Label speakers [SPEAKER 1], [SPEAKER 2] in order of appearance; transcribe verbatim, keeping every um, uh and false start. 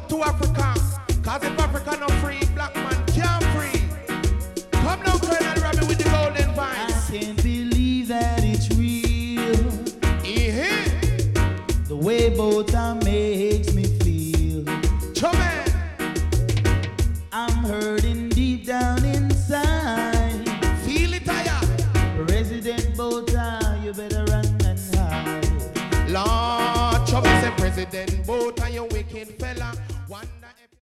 [SPEAKER 1] to Africa. Cause if Africa not free, black man can't free. Come now, Colonel Robbie with the golden vines.
[SPEAKER 2] I can't believe that it's real.
[SPEAKER 1] Uh-huh.
[SPEAKER 2] The way Bota makes me feel.
[SPEAKER 1] Chummy.
[SPEAKER 2] I'm hurting deep down inside.
[SPEAKER 1] Feel it, Aya.
[SPEAKER 2] President Bota, you better run and hide.
[SPEAKER 1] Lord, Chubby say President Bota, you wicked fella.